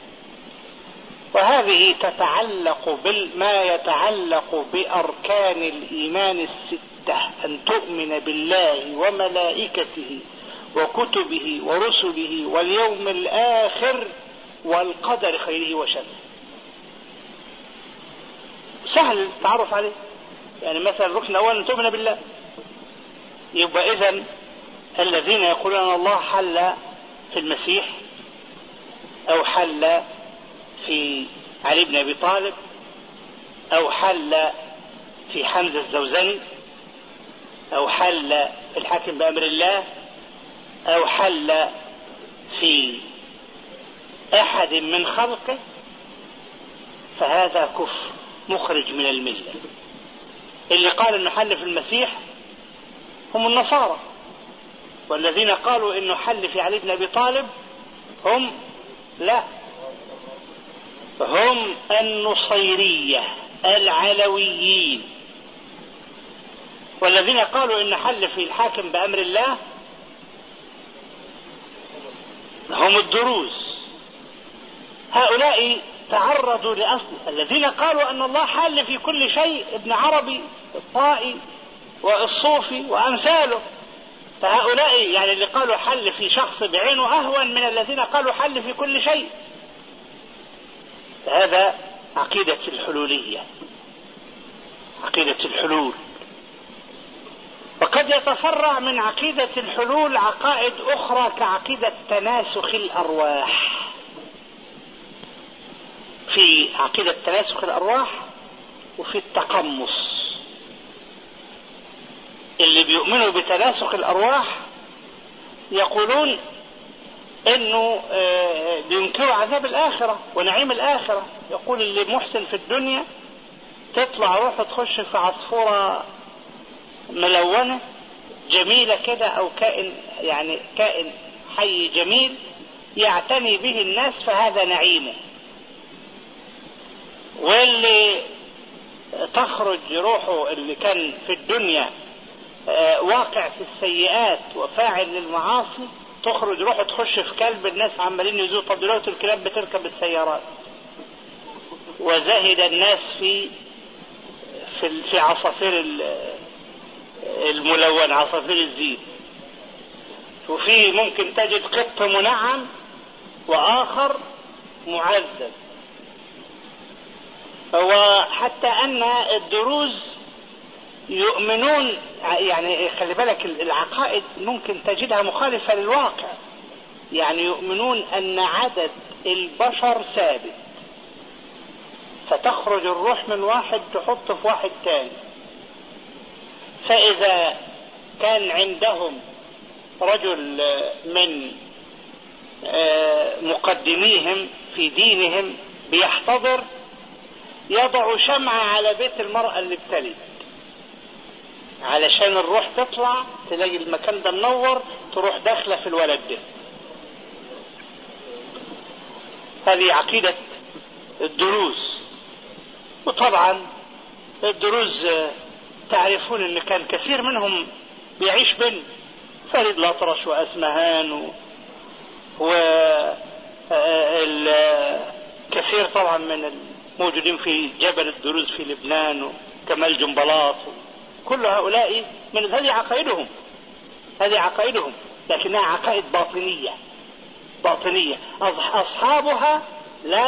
وهذه تتعلق بما يتعلق بأركان الإيمان الستة: أن تؤمن بالله وملائكته وكتبه ورسله واليوم الآخر والقدر خيره وشره. سهل التعرف عليه. يعني مثلا الركن الأول أن تؤمن بالله، يبقى إذن الذين يقولون أن الله حل في المسيح أو حل في علي بن أبي طالب أو حل في حمزة الزوزني أو حل في الحاكم بأمر الله أو حل في أحد من خلقه، فهذا كفر مخرج من الملة. اللي قال انه حل في المسيح هم النصارى، والذين قالوا انه حل في علي بن ابي طالب هم النصيرية العلويين، والذين قالوا ان حل في الحاكم بأمر الله هم الدروز. هؤلاء تعرضوا لأصل. الذين قالوا أن الله حل في كل شيء ابن عربي الطائي والصوفي وأمثاله، فهؤلاء يعني اللي قالوا حل في شخص بعينه أهون من الذين قالوا حل في كل شيء. هذا عقيدة الحلولية، عقيدة الحلول. وقد يتفرع من عقيدة الحلول عقائد أخرى كعقيدة تناسخ الأرواح. في عقيدة تناسخ الأرواح وفي التقمص. اللي بيؤمنوا بتناسخ الأرواح يقولون انه بينكروا عذاب الآخرة ونعيم الآخرة. يقول اللي محسن في الدنيا تطلع روحه تخش في عصفورة ملونة جميلة كده، او كائن حي جميل يعتني به الناس، فهذا نعيمه. واللي تخرج روحه اللي كان في الدنيا واقع في السيئات وفاعل للمعاصي، تخرج روحه تخش في كلب. الناس عمالين يزور، طب دلوقتي الكلاب بتركب السيارات. وزهد الناس في عصافير الملون، عصافير الزين. وفي ممكن تجد قط منعم وآخر معذب. وحتى أن الدروز يؤمنون، يعني خلي بالك العقائد ممكن تجدها مخالفة للواقع. يعني يؤمنون أن عدد البشر ثابت، فتخرج الروح من واحد تحط في واحد تاني. فإذا كان عندهم رجل من مقدميهم في دينهم بيحتضر، يضع شمعة على بيت المرأة اللي ابتلت علشان الروح تطلع تلاقي المكان ده منور، تروح داخلة في الولد ده. هذه عقيدة الدروز. وطبعا الدروز تعرفون ان كان كثير منهم بيعيش بين فريد الأطرش وأسمهان والكثير طبعا من الموجودين في جبل الدروز في لبنان وكمال جنبلاط. كل هؤلاء من هذه عقائدهم، لكنها عقائد باطنية أصحابها لا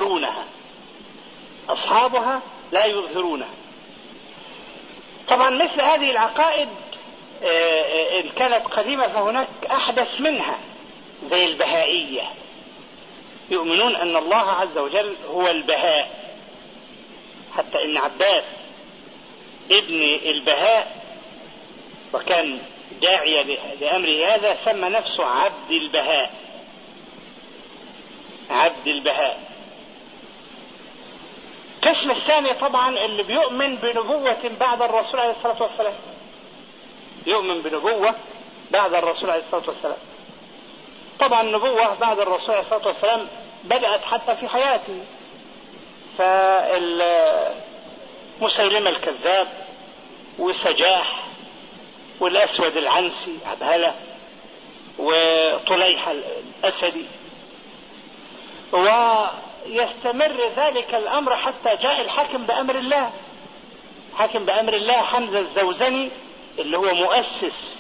يظهرونها. طبعا مثل هذه العقائد إن كانت قديمة فهناك أحدث منها زي البهائية. يؤمنون أن الله عز وجل هو البهاء، حتى إن عباس ابن البهاء وكان داعية لأمره هذا سمى نفسه عبد البهاء. القسم الثاني طبعا اللي بيؤمن بنبوة بعد الرسول عليه الصلاة والسلام، يؤمن بنبوة بعد الرسول عليه الصلاة والسلام. طبعا النبوة بعد الرسول عليه الصلاة والسلام بدأت حتى في حياته. فمسيلمة الكذاب وسجاح والأسود العنسي عبهلة وطليحة الأسدي، ويستمر ذلك الأمر حتى جاء الحاكم بأمر الله حمزة الزوزني اللي هو مؤسس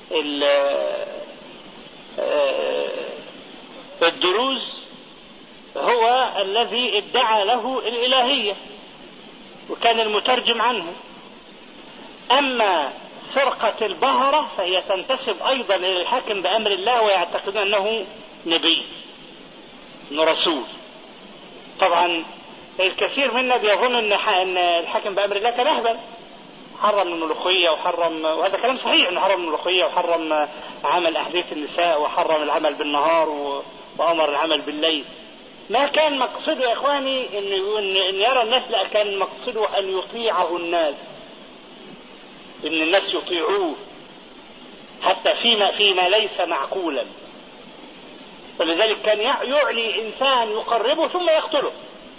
الدروز، هو الذي ادعى له الإلهية وكان المترجم عنه. أما فرقة البهرة فهي تنتسب أيضا إلى الحاكم بأمر الله ويعتقدون أنه نبي رسول. طبعا الكثير منا بيظن أن الحاكم بأمر الله كان أهبل، حرم الملوخية وهذا كلام صحيح انه حرم الملوخية وحرم عمل أحذية النساء وحرم العمل بالنهار وأمر العمل بالليل. ما كان مقصده يا إخواني أن يرى الناس، لا، كان مقصده أن يطيعه الناس، أن الناس يطيعوه حتى فيما ليس معقولا. ولذلك كان يعلي إنسان يقربه ثم يقتله،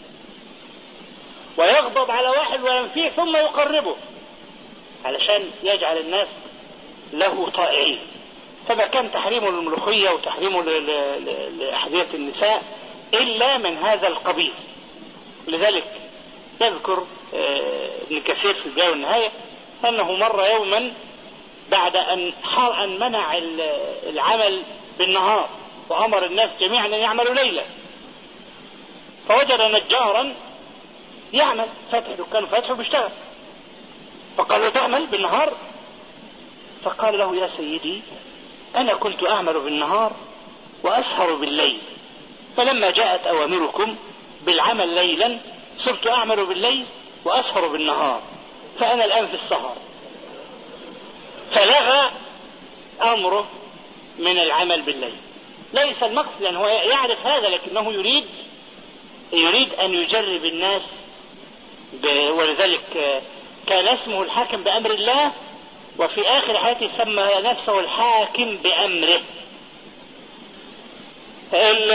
ويغضب على واحد وينفيه ثم يقربه علشان يجعل الناس له طائعين. فما كان تحريمه للملوخية وتحريمه لأحذية النساء إلا من هذا القبيل. لذلك يذكر ابن كثير في البداية والنهاية أنه مر يوما بعد أن منع العمل بالنهار وأمر الناس جميعا أن يعملوا ليلا، فوجد نجارا يعمل فتح دكان فتحه بيشتغل، فقال له تعمل بالنهار؟ فقال له يا سيدي أنا كنت أعمل بالنهار وأسهر بالليل، فلما جاءت أوامركم بالعمل ليلا صرت أعمل بالليل وأسهر بالنهار، فأنا الآن في السهر. فلغى أمره من العمل بالليل. ليس المقصد لأنه هو يعرف هذا، لكنه يريد أن يجرب الناس ولذلك كان اسمه الحاكم بأمر الله، وفي آخر حياته سمى نفسه الحاكم بأمره.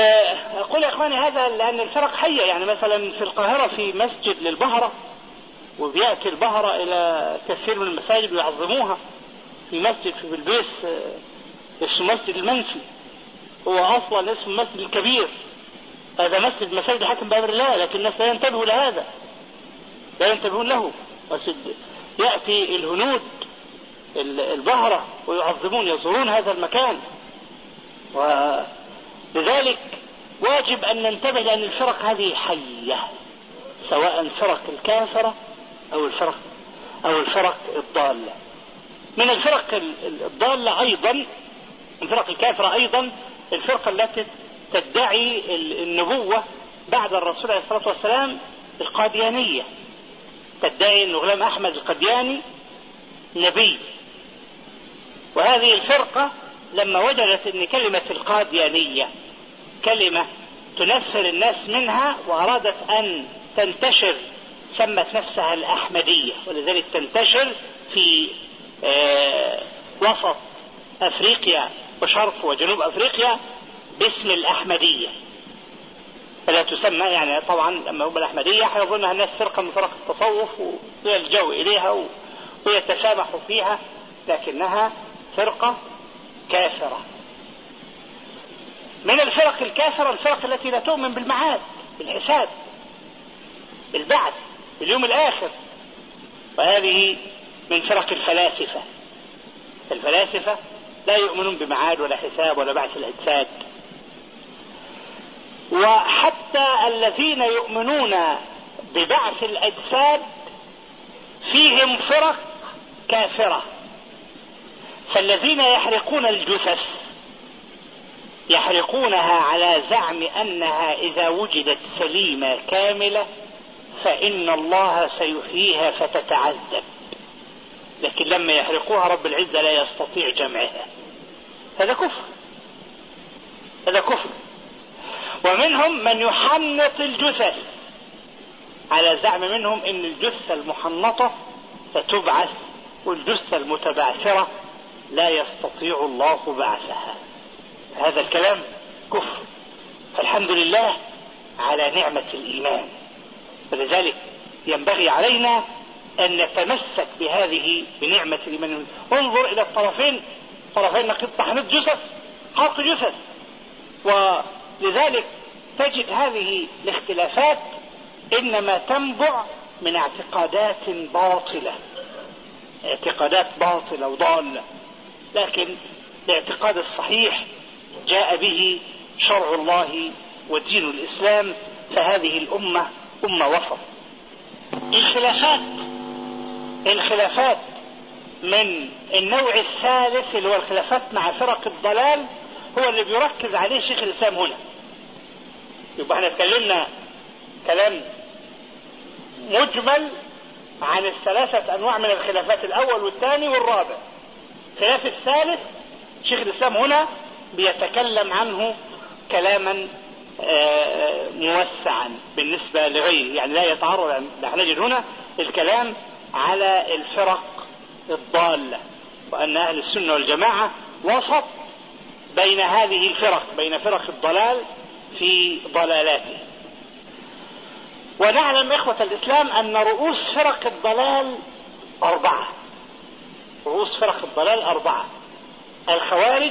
أقول يا إخواني هذا لأن الفرق حية. يعني مثلا في القاهرة في مسجد للبهرة وبيأتي البهرة إلى كثير من المساجد ويعظموها. في مسجد في بلبيس اسمه مسجد المنسي، هو أصلا اسمه المسجد الكبير، هذا مسجد مساجد الحاكم بأمر الله، لكن الناس لا ينتبهوا لهذا، لا ينتبهون له. مسجد يأتي الهنود البهرة ويعظمون يزورون هذا المكان. ولذلك واجب أن ننتبه، لأن الفرق هذه حية، سواء فرق الكافرة أو الفرق الضالة. من الفرق الضالة أيضا، من فرق الكافرة أيضا الفرقة التي تدعي النبوة بعد الرسول عليه الصلاة والسلام، القاديانية، تدعي أن غلام أحمد القدياني نبي. وهذه الفرقة لما وجدت أن كلمة القاديانية كلمة تنفر الناس منها وأرادت أن تنتشر، سمت نفسها الأحمدية، ولذلك تنتشر في وسط أفريقيا وشرق وجنوب أفريقيا باسم الأحمدية، فلا تسمى، يعني طبعا لما يقول الأحمدية حيظنها الناس فرقة من فرق التصوف ويلجأوا إليها ويتسامحوا فيها، لكنها فرقة كافرة. من الفرق الكافرة الفرق التي لا تؤمن بالمعاد، بالحساب، بالبعث، باليوم الآخر، وهذه من فرق الفلاسفة. الفلاسفة لا يؤمنون بمعاد ولا حساب ولا بعث الأجساد. وحتى الذين يؤمنون ببعث الأجساد فيهم فرق كافرة. فالذين يحرقون الجثث يحرقونها على زعم أنها إذا وجدت سليمة كاملة فإن الله سيحييها فتتعذب، لكن لما يحرقوها رب العزة لا يستطيع جمعها. هذا كفر، هذا كفر. ومنهم من يحنط الجثث على زعم منهم ان الجثة المحنطة ستبعث والجثة المتبعثرة لا يستطيع الله بعثها. هذا الكلام كفر. فالحمد لله على نعمة الإيمان، ولذلك ينبغي علينا أن نتمسك بهذه بنعمة الإيمان. انظر إلى الطرفين نقيض تحنيط جثث، حرق جثث. ولذلك تجد هذه الاختلافات إنما تنبع من اعتقادات باطلة، اعتقادات باطلة وضالة، لكن الاعتقاد الصحيح جاء به شرع الله ودين الإسلام، فهذه الأمة أمة وسط. الخلافات من النوع الثالث اللي هو الخلافات مع فرق الضلال هو اللي بيركز عليه شيخ الإسلام هنا. يبقى احنا اتكلمنا كلام مجمل عن الثلاثة أنواع من الخلافات، الأول والثاني والرابع. الخلاف الثالث شيخ الإسلام هنا بيتكلم عنه كلاما موسعا بالنسبة لغيره، يعني لا يتعرض. نحن نجد هنا الكلام على الفرق الضالة، وأن أهل السنة والجماعة وسط بين هذه الفرق، بين فرق الضلال في ضلالاته. ونعلم إخوة الإسلام أن رؤوس فرق الضلال 4. رؤوس فرق الضلال 4: الخوارج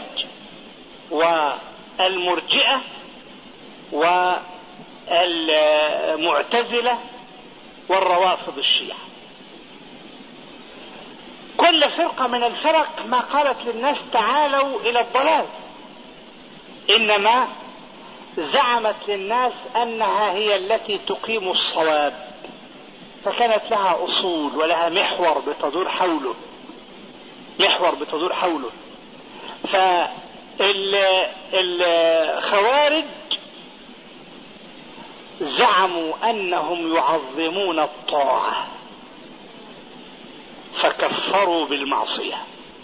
والمرجئة والمعتزلة والروافض الشيعة. كل فرقة من الفرق ما قالت للناس تعالوا إلى الضلال، إنما زعمت للناس أنها هي التي تقيم الصواب، فكانت لها أصول ولها محور بتدور حوله. فالخوارج زعموا أنهم يعظمون الطاعة فكفروا بالمعصية.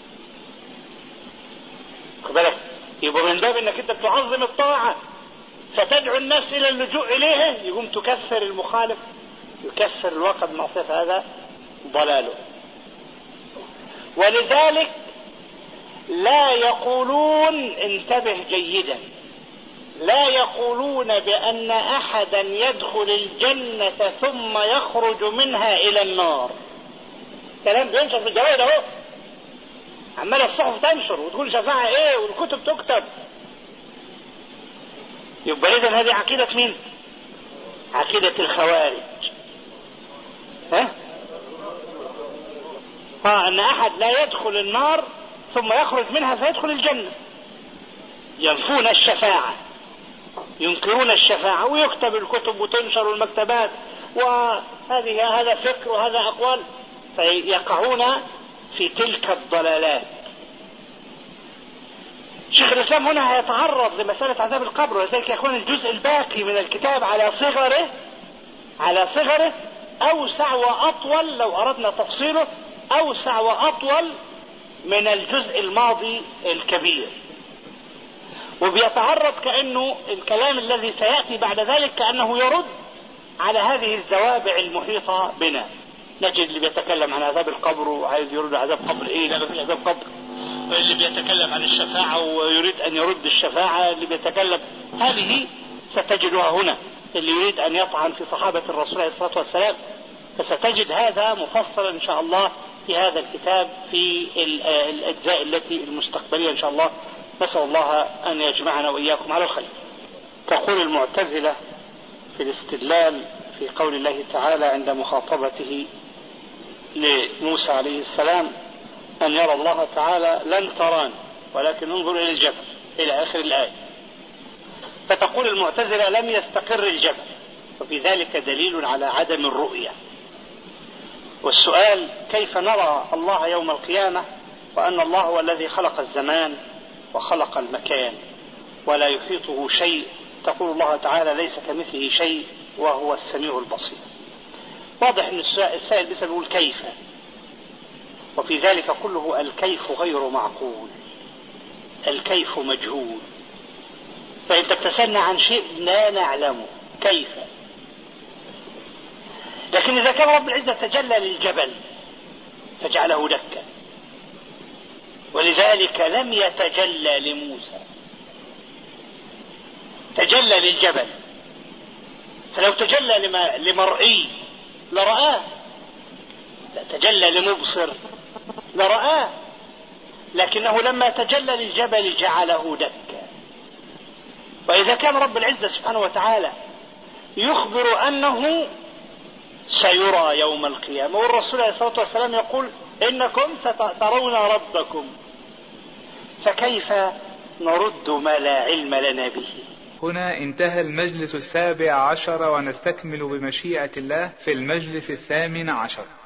بالك، يبقى من باب انك انت بتعظم الطاعة فتدعو الناس الى اللجوء اليها، يقوم تكفر المخالف، يكفر الواقع بالمعصية، فهذا ضلاله. ولذلك لا يقولون، انتبه جيدا، لا يقولون بأن أحدا يدخل الجنة ثم يخرج منها إلى النار. كلام بينشر في الجرائد اهو، عمال الصحف تنشر وتقول شفاعة ايه والكتب تكتب. يبقى اذا هذه عقيدة مين؟ عقيدة الخوارج. ان احد لا يدخل النار ثم يخرج منها فيدخل الجنة. ينفون الشفاعة، ينكرون الشفاعة، ويكتب الكتب وتنشر المكتبات، هذا فكر وهذا أقوال، فيقعون في تلك الضلالات. شيخ الإسلام هنا هيتعرض لمسألة عذاب القبر، ولذلك يكون الجزء الباقي من الكتاب على صغره أوسع وأطول، لو أردنا تفصيله أوسع وأطول من الجزء الماضي الكبير. وبيتعرض كأنه الكلام الذي سيأتي بعد ذلك كأنه يرد على هذه الزوابع المحيطة بنا. نجد اللي بيتكلم عن عذاب القبر وعايز يرد عذاب قبر ايه، لا مفيش عذاب قبر. اللي بيتكلم عن الشفاعة ويريد ان يرد الشفاعة، اللي بيتكلم هذه ستجدها هنا. اللي يريد ان يطعن في صحابة الرسول عليه الصلاة والسلام فستجد هذا مفصلا ان شاء الله في هذا الكتاب في الاجزاء التي المستقبلية ان شاء الله. نسأل الله ان يجمعنا واياكم على الخير. تقول المعتزلة في الاستدلال في قول الله تعالى عند مخاطبته لموسى عليه السلام أن يرى الله تعالى لن تراني ولكن انظر إلى الجبل إلى آخر الآية. فتقول المعتزلة لم يستقر الجبل، وفي ذلك دليل على عدم الرؤية. والسؤال كيف نرى الله يوم القيامة وأن الله هو الذي خلق الزمان وخلق المكان ولا يحيطه شيء؟ تقول الله تعالى ليس كمثله شيء وهو السميع البصير. واضح ان السائل بيسأل يقول كيف، وفي ذلك كله الكيف غير معقول، الكيف مجهول. فانت بتسألنا عن شيء لا نعلمه كيف. لكن اذا كان رب العزة تجلى للجبل فجعله دكا، ولذلك لم يتجلى لموسى، تجلى للجبل. فلو تجلى لمرئي لرآه، تجلى لمبصر لرآه، لكنه لما تجلى للجبل جعله دكا. وإذا كان رب العزة سبحانه وتعالى يخبر أنه سيرى يوم القيامة، والرسول عليه الصلاة والسلام يقول إنكم سترون ربكم، فكيف نرد ما لا علم لنا به؟ هنا انتهى المجلس 17، ونستكمل بمشيئة الله في المجلس 18.